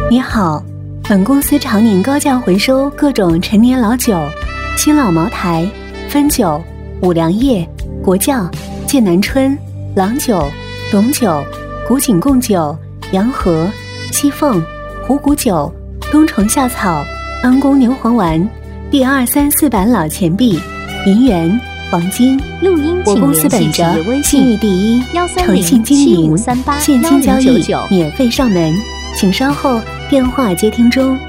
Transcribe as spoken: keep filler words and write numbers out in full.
你好，本公司常年高价回收各种陈年老酒，新老茅台、汾酒、五粮液、国窖、剑南春、郎酒、董酒、古井贡酒、洋河、西凤、虎骨酒、冬虫夏草、安宫牛黄丸、第二三四版老钱币、银元、黄金。 录音我公司本着信誉第一、诚信经营、现金交易免费上门，请稍后电话接听中。